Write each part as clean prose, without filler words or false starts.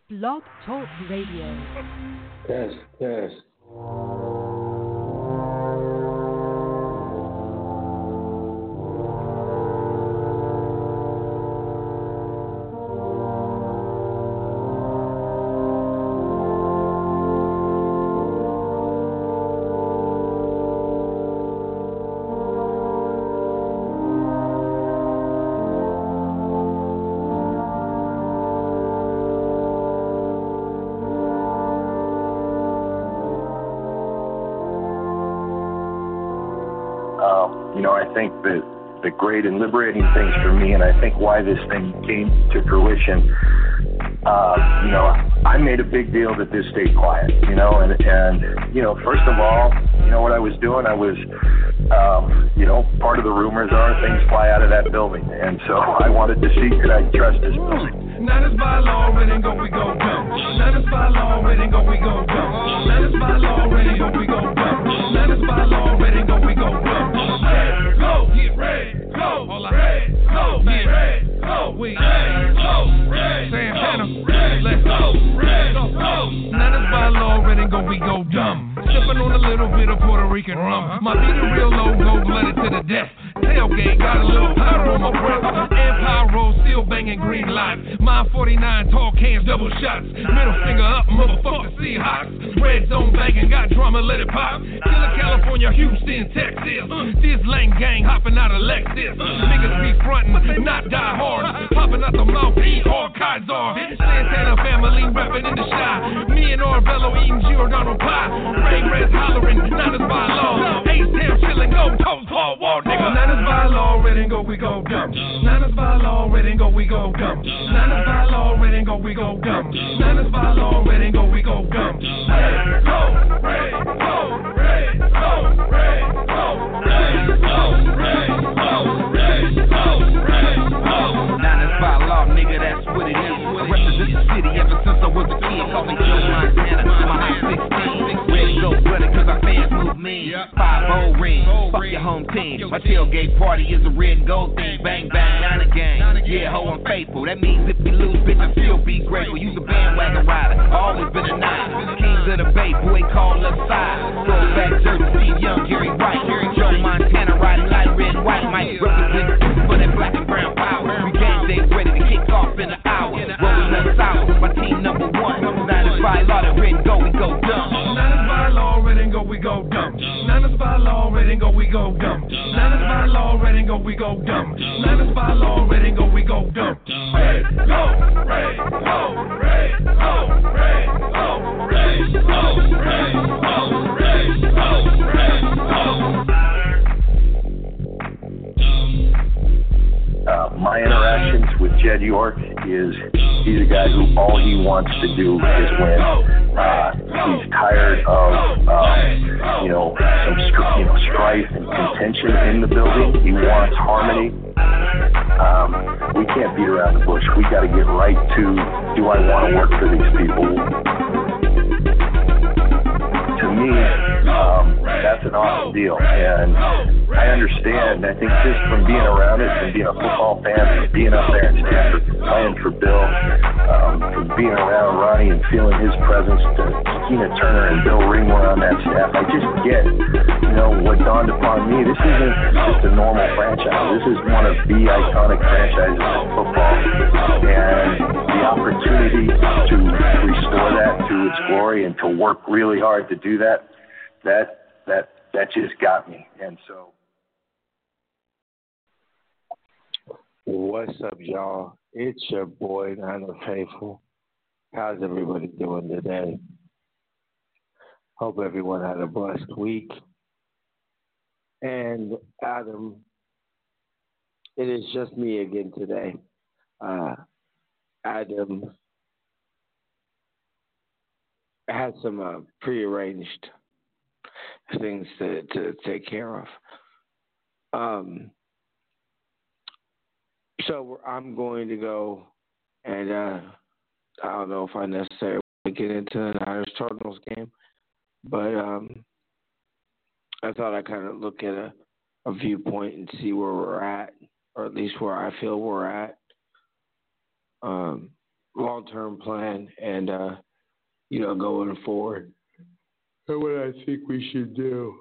Blog Talk Radio. Test, test. I think that the great and liberating things for me, and I think why this thing came to fruition, I made a big deal that this stayed quiet, and first of all, what I was doing, I was, part of the rumors are things fly out of that building, and so I wanted to see could I trust this building. Now this by law, red and go, we go dumb. Now this by law, red and go, we go dumb. Now this by law, red and go, we go dumb. Now this by law, red and go, we go dumb. Red, go, get red, go, red, go, get red, go, we red, go, red, Santana, let's go, red, go. Now this by law, red and go, we go dumb. Sipping on a little bit of Puerto Rican rum. My beat a real low, gold-blooded to the death. Tailgate, got a little powder on my breath. Empire roll, still banging green lights. Mine 49, tall cans, double shots. Middle finger up, motherfucker, Seahawks. Red zone banging, got drama, let it pop. Killer California, Houston, Texas. This lane gang hopping out of Lexus. Niggas be frontin', not die hard. Popping out the mouth, eat all Kaiser. Santana family rapping in the shot. Me and Orvello eating Giordano pie. Ray Reds hollering, not as by law. H-Town chillin', go toast, hard wall, nigga. Not as by law, red and go, we go dumb. Not as by law, red and go, we go dumb. Not as by law, red and go, we go dumb. Not as by law, red and go, we go dumb. Red, go, red, go, red, go, red, go, red, go, red, go, red, go, red, go. Not as by law, nigga, that's what it is. I represent the city ever since I was a kid. Call me Joe Montana, my high 16. Ready to go, brother, cause our fans move me. 5-0 ring, fuck your home team. My tailgate party is a red and gold thing. Bang, bang, Nine gang. Yeah, ho, I'm faithful. That means if we lose, bitch, I still be grateful. You's a bandwagon rider, always been a nine. Kings of the Bay, boy, call us side. Throwback jersey, Steve Young, Jerry White. Joe Montana riding light, red, and white. Might represent for that black and brown power. We game day ready to kick off in an hour. Rolling us out, my team number one. Nine is by law, that red and go, we go dumb. Nine is by law, red and go, we go dumb. Nine is by law, red and go, we go dumb. Nine is by law, red and go, we go dumb. Nine is by law, red and go, we go dumb. Red, go, red, go, red, go, red, go, red, go, red, go, red, go, red, go. My interactions with Jed York is he's a guy who all he wants to do is win. He's tired of some strife and contention in the building. He wants harmony. We can't beat around the bush. We got to get right to, do I want to work for these people? To me, that's an awesome deal, and I understand. I think just from being around it, from being a football fan, from being up there in Stanford, playing for Bill, from being around Ronnie and feeling his presence, to Tina Turner and Bill Ringler on that staff, I just get, what dawned upon me. This isn't just a normal franchise. This is one of the iconic franchises in football, and the opportunity to restore that to its glory and to work really hard to do that just got me. And so, What's up, y'all? It's your boy, Nana Faithful. How's everybody doing today? Hope everyone had a blessed week. And Adam, it is just me again today. Adam had some prearranged things to take care of. So I'm going to go, and I don't know if I necessarily get into the Niners-Cardinals game, but I thought I'd kind of look at a viewpoint and see where we're at, or at least where I feel we're at. long-term plan and, going forward. And what I think we should do.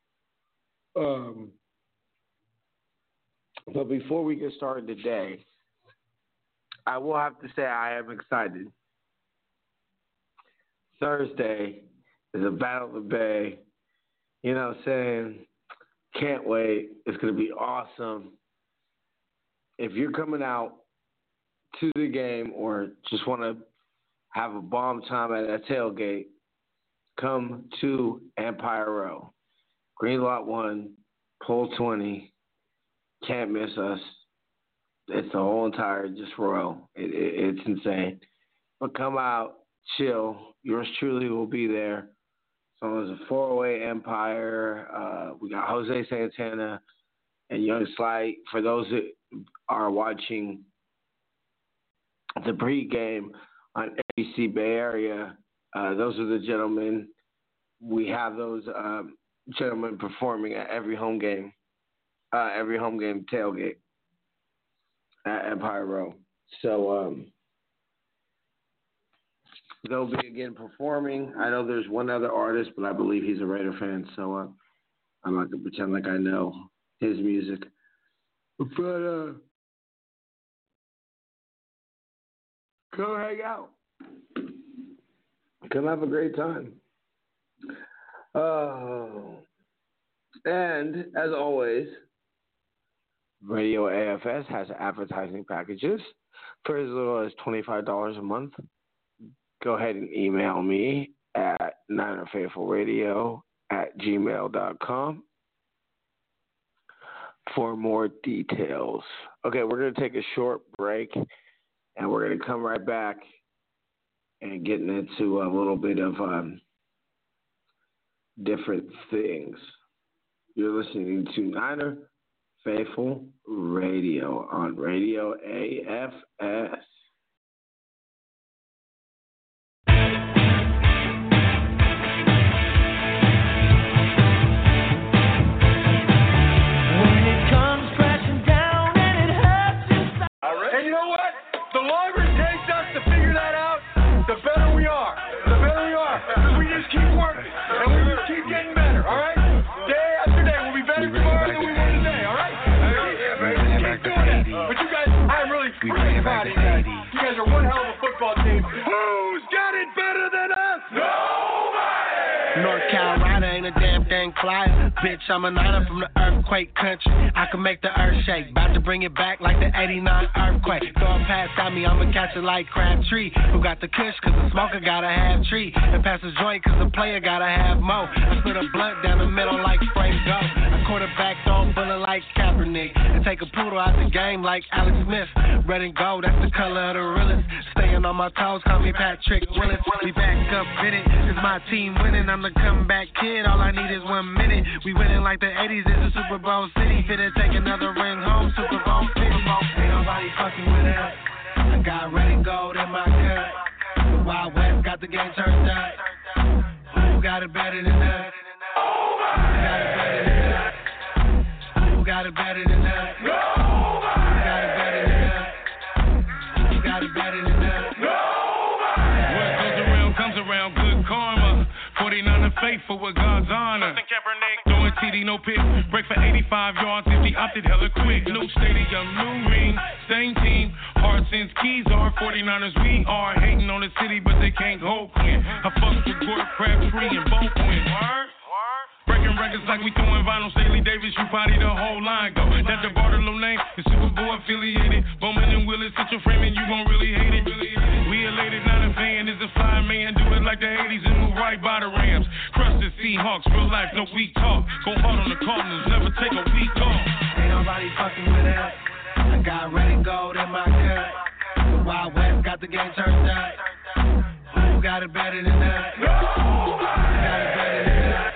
But before we get started today, I will have to say I am excited. Thursday is a Battle of the Bay. You know what I'm saying? Can't wait. It's going to be awesome. If you're coming out to the game or just want to have a bomb time at a tailgate, come to Empire Row. Green Lot 1, Pole 20. Can't miss us. It's the whole entire just row. It's insane. But come out, chill. Yours truly will be there. So there's a 408 Empire. We got Jose Santana and Young Slight. For those that are watching the pregame on ABC Bay Area, those are the gentlemen. We have those gentlemen performing at every home game tailgate at Empire Row. So they'll be again performing. I know there's one other artist, but I believe he's a Raider fan, so I'm not going to pretend like I know his music. But come hang out. Come have a great time. And as always, Radio AFS has advertising packages for as little as $25 a month. Go ahead and email me at NinerFaithfulRadio@gmail.com for more details. Okay, we're going to take a short break, and we're going to come right back and getting into a little bit of different things. You're listening to Niner Faithful Radio on Radio AFS. And you know what? The longer it takes us to figure that out, the better we are. The better we are. Because we just keep working. And we just keep getting better, all right? Day after day. We'll be better tomorrow than we were today, all right? Keep doing it. But you guys, I'm really proud of you guys. You guys are one hell of a football team. Who's got it better than us? Nobody! North Carolina ain't a damn thing fly. Bitch, I'm a Niner from the earthquake country. I can make the earth shake. About to bring it back like the 89 earthquake. Throw a pass at me, I'ma catch it like Crabtree. Who got the kush, cause the smoker gotta have tree. And pass the joint, cause the player gotta have mo. I split a blunt down the middle like Frank Go. I quarterback throw bullet like Kaepernick. And take a poodle out the game like Alex Smith. Red and gold, that's the color of the realest. Staying on my toes, call me Patrick Willis. We back up in it, cause my team winning. I'm the comeback kid, all I need is 1 minute. We winning like the 80s, it's a Super Bowl city. Finna take another ring home, Super Bowl 50. Ain't nobody fucking with us. I got red and gold in my cup. The Wild West got the game turned up. Who got it better than us? Who got it better than us? Who got it better than us? Who got it better than us? Who got it better than us? What goes around comes around, good karma. 49er faithful with God's honor. Throwing TD, no pick. Break for 85 yards, 50 opted hella quick. New stadium, new ring, same team. Heart since keys are 49ers, we are. Hating on the city, but they can't hold clean. I fucked with Gordon Crabtree and both win. Breaking records like we throwing vinyl. Staley Davis, you party the whole line go. That's the Bartolo name, the Super Bowl affiliated. Bowman and Willis, hit your frame and you gon' really hate it. We elated, not a fan, is a fly man. Do it like the 80s and move right by the Rams. Crush the Seahawks, real life, no weak talk. Go hard on the Cardinals, never take a week off. Ain't nobody fucking with us. I got red and gold in my cup. The Wild West got the game turned up. Who got it better than us? Who got it better than us?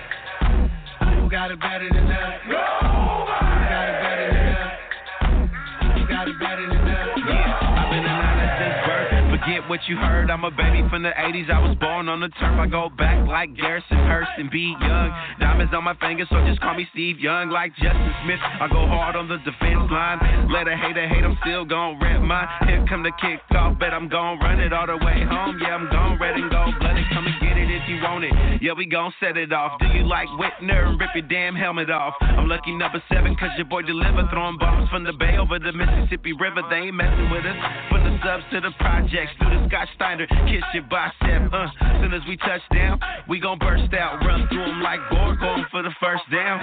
Who got it better than us? Who got it better than us? Who got it better than us? Yeah, I've been a Niner since birth. Forget what you heard, I'm a baby from the 80s. I was born on the turf. I go back like Garrison Hurst and be young. Diamonds on my fingers, so just call me Steve Young. Like Justin Smith, I go hard on the defense line. Let a hater hate, I'm still gon' rip mine. Here come the kickoff, bet I'm gon' run it all the way home. Yeah, I'm gon' red and gold blooded. Come and get it if you want it. Yeah, we gon' set it off. Do you like Whitner and rip your damn helmet off? I'm lucky number 7, cause your boy deliver. Throwing bombs from the bay over the Mississippi River. They ain't messing with us. From the subs to the projects, through the Scott Steiner, kiss your bicep. Soon as we touch down, we gon' burst out. Run through them like Borg, going for the first down.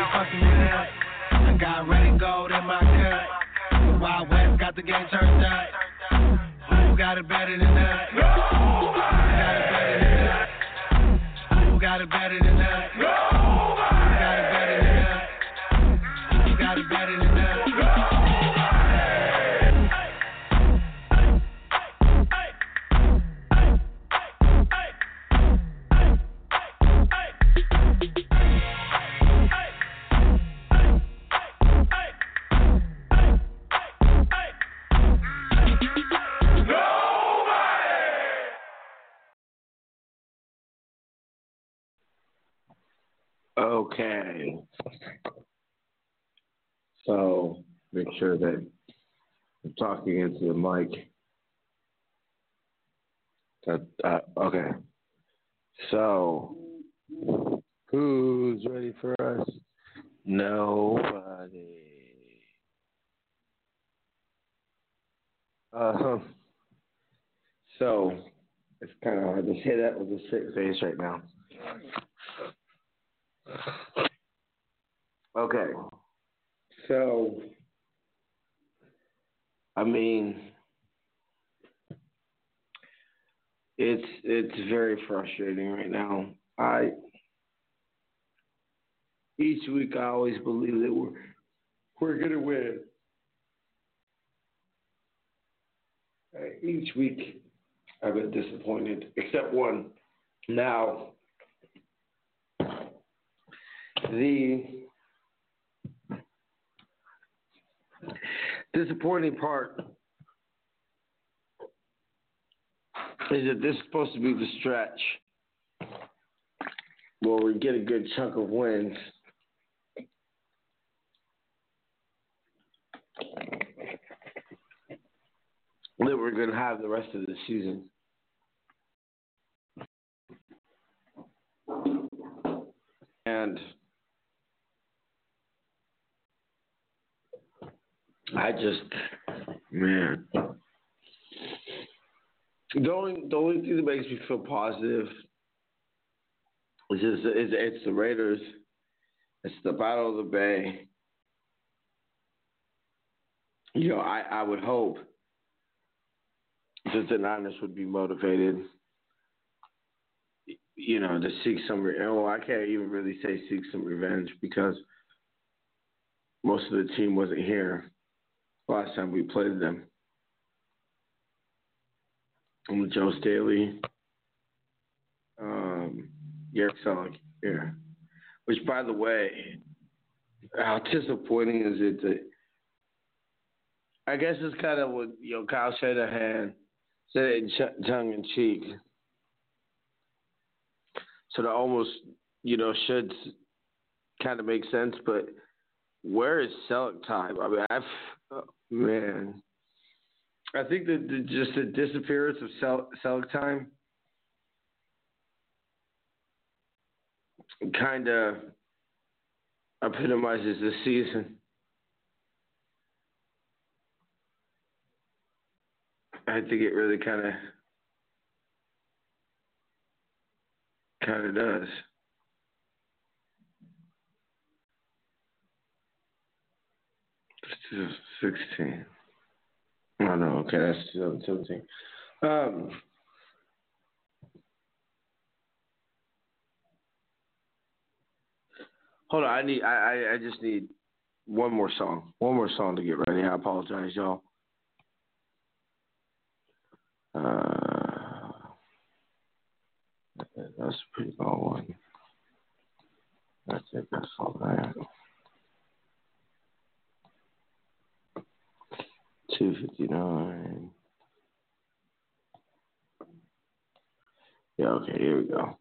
I got red and gold in my cup. The Wild West got the game turned up. Who got it better than that? Who got it better than that? Who got it better than that? Who got it better than that? Who got it better than that? Okay. So make sure that I'm talking into the mic. Okay. So who's ready for us? Nobody. So it's kind of hard to say that with a straight face right now. Okay. So, I mean, it's very frustrating right now. Each week I always believe that we're gonna win. Each week I've been disappointed, except one. Now, the disappointing part is that this is supposed to be the stretch where we get a good chunk of wins. That we're going to have the rest of the season. And I just, man. The only thing that makes me feel positive is it's the Raiders. It's the Battle of the Bay. You know, I would hope that the Niners would be motivated, you know, to seek some. Well, I can't even really say seek some revenge because most of the team wasn't here last time we played them. And Joe Staley, Garrett Selleck, yeah. Which, by the way, how disappointing is it that I guess it's kind of what Kyle Shanahan said it in tongue in cheek. So that almost should kind of make sense. But where is Selleck time? I mean, I think that just the disappearance of Selleck time kind of epitomizes this season. I think it really kind of does. It's 2016. Oh no, okay, that's 2017. Hold on, I just need one more song. One more song to get ready. I apologize, y'all. That's a pretty long one. That's it. That's all that. 2:59. Yeah, okay, here we go.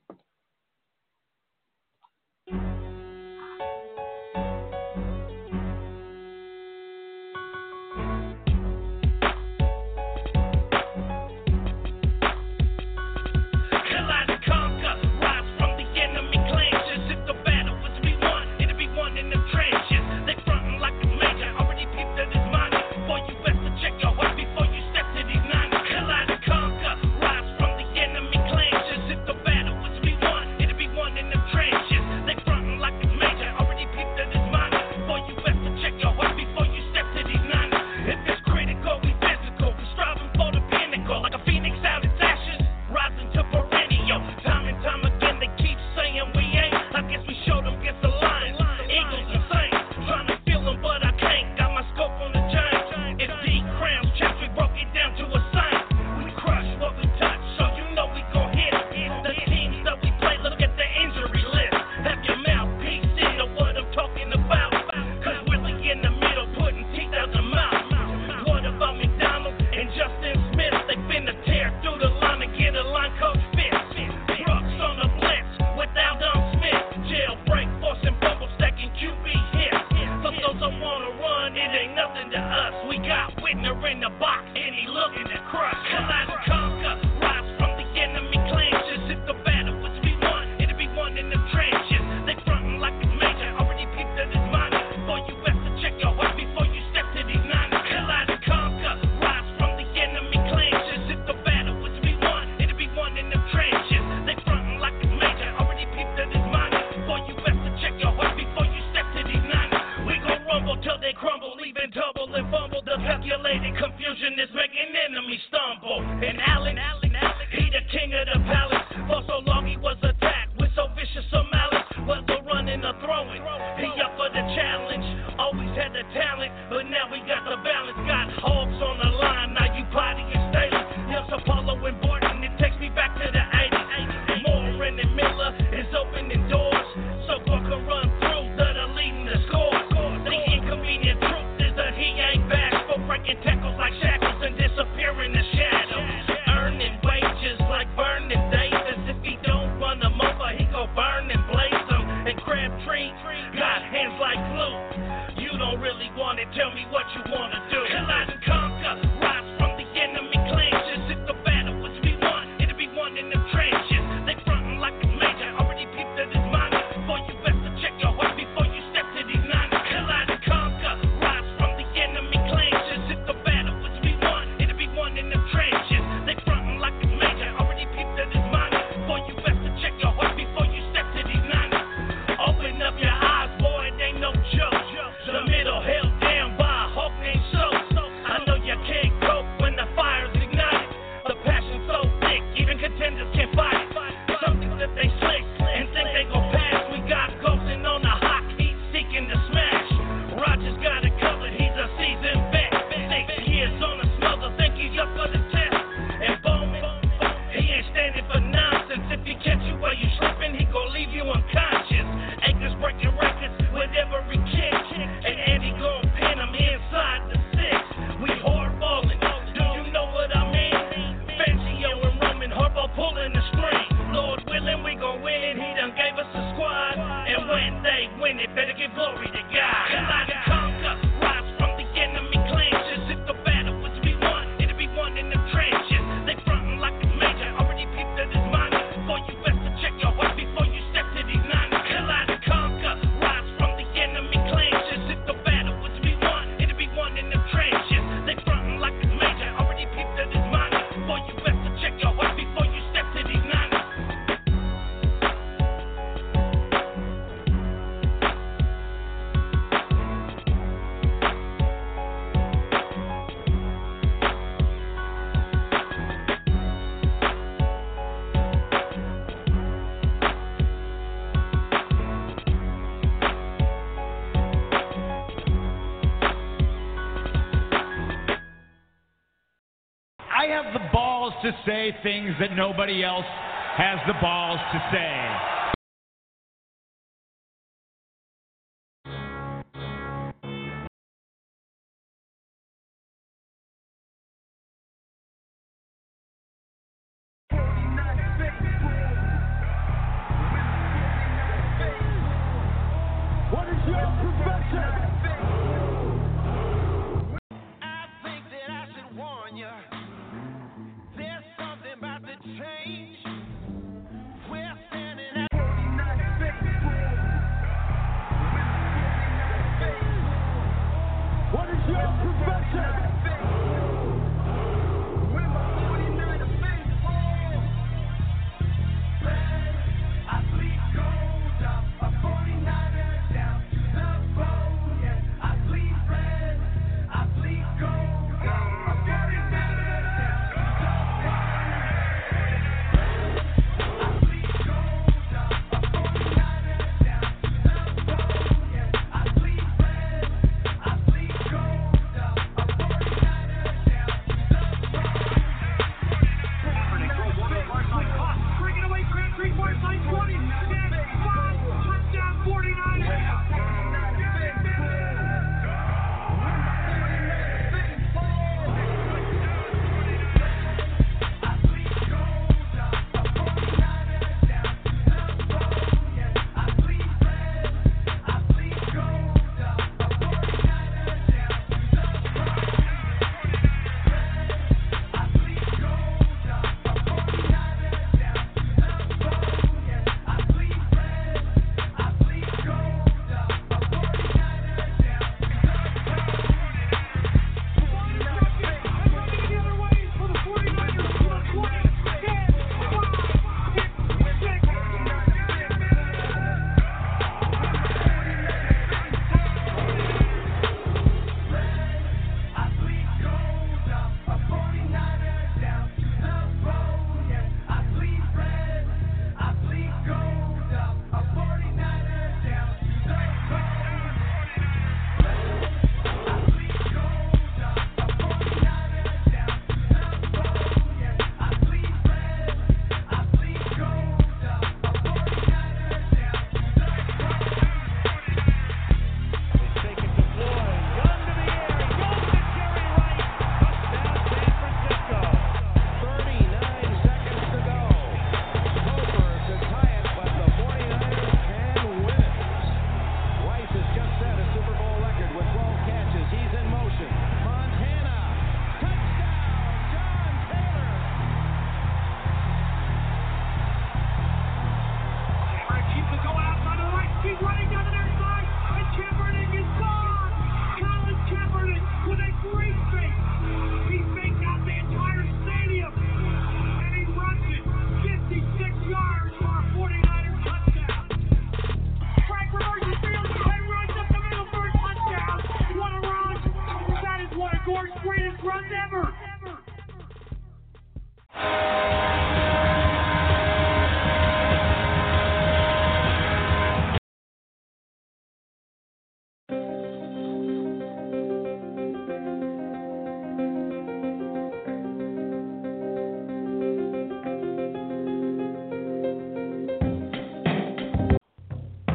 To say things that nobody else has the balls to say.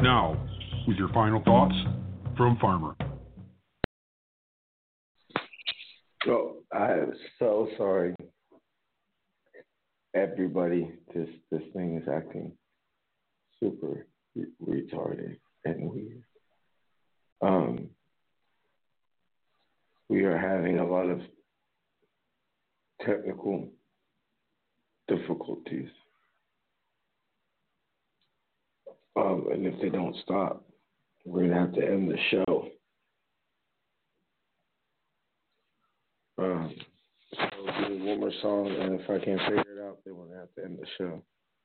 Now, with your final thoughts from Farmer. Oh, I am so sorry. Everybody, this thing is acting super retarded and weird. We are having a lot of technical difficulties. And if they don't stop, we're going to have to end the show. So we'll do one more song, and if I can't figure it out, then we're going to have to end the show.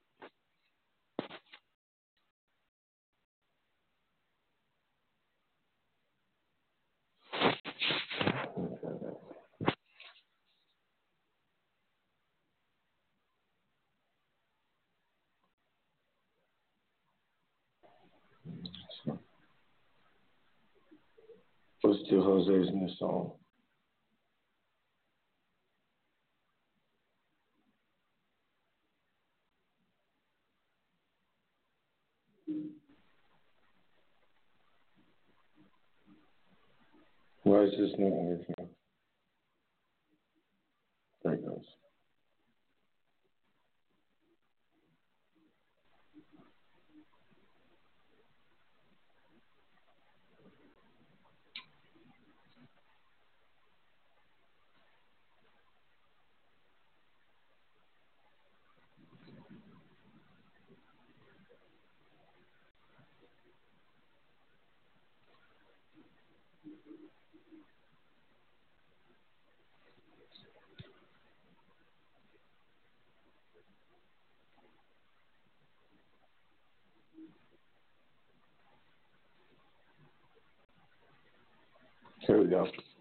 Let's do Jose's new song. Why is this not working? There it goes. Here we go.